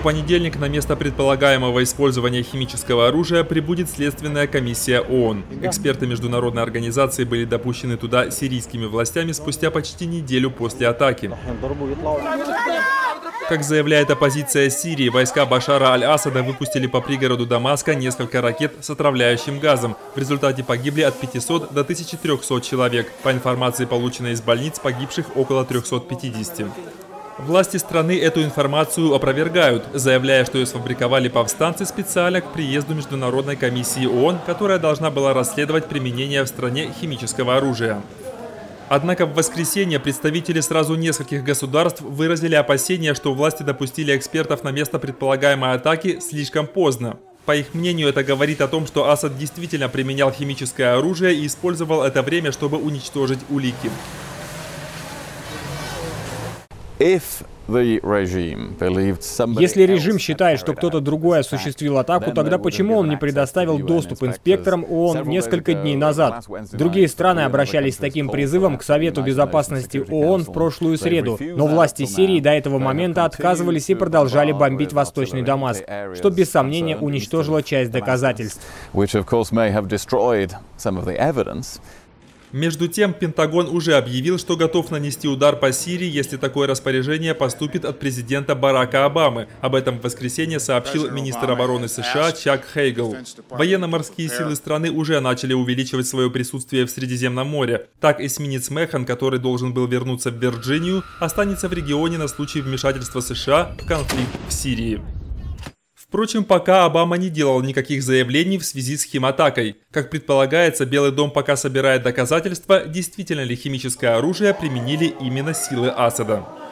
понедельник на место предполагаемого использования химического оружия прибудет Следственная комиссия ООН. Эксперты международной организации были допущены туда сирийскими властями спустя почти неделю после атаки. Как заявляет оппозиция Сирии, войска Башара аль-Асада выпустили по пригороду Дамаска несколько ракет с отравляющим газом. В результате погибли от 500 до 1300 человек. По информации, полученной из больниц, погибших около 350. Власти страны эту информацию опровергают, заявляя, что ее сфабриковали повстанцы специально к приезду Международной комиссии ООН, которая должна была расследовать применение в стране химического оружия. Однако в воскресенье представители сразу нескольких государств выразили опасения, что власти допустили экспертов на место предполагаемой атаки слишком поздно. По их мнению, это говорит о том, что Асад действительно применял химическое оружие и использовал это время, чтобы уничтожить улики. Если режим считает, что кто-то другой осуществил атаку, тогда почему он не предоставил доступ инспекторам ООН несколько дней назад? Другие страны обращались с таким призывом к Совету Безопасности ООН в прошлую среду, но власти Сирии до этого момента отказывались и продолжали бомбить Восточный Дамаск, что без сомнения уничтожило часть доказательств. Между тем, Пентагон уже объявил, что готов нанести удар по Сирии, если такое распоряжение поступит от президента Барака Обамы. Об этом в воскресенье сообщил министр обороны США Чак Хейгл. Военно-морские силы страны уже начали увеличивать свое присутствие в Средиземном море. Так, эсминец Механ, который должен был вернуться в Вирджинию, останется в регионе на случай вмешательства США в конфликт в Сирии. Впрочем, пока Обама не делал никаких заявлений в связи с химатакой. Как предполагается, Белый дом пока собирает доказательства, действительно ли химическое оружие применили именно силы Асада.